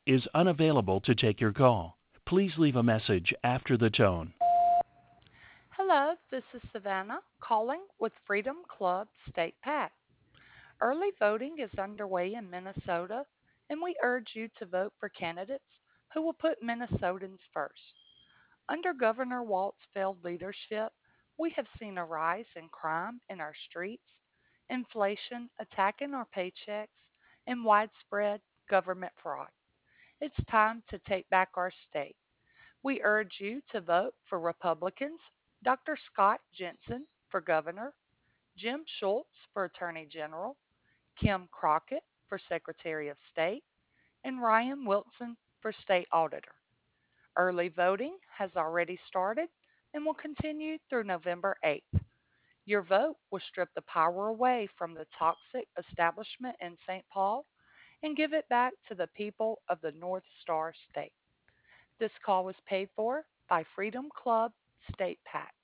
is unavailable to take your call. Please leave a message after the tone. Hello, this is Savannah calling with Freedom Club State PAC. Early voting is underway in Minnesota, and we urge you to vote for candidates who will put Minnesotans first. Under Governor Walt's failed leadership, we have seen a rise in crime in our streets, inflation attacking our paychecks, and widespread government fraud. It's time to take back our state. We urge you to vote for Republicans Dr. Scott Jensen for governor, Jim Schultz for attorney general, Kim Crockett for secretary of state, and Ryan Wilson for state auditor. Early voting has already started and will continue through November 8th. Your vote will strip the power away from the toxic establishment in St. Paul and give it back to the people of the North Star State. This call was paid for by Freedom Club State PAC.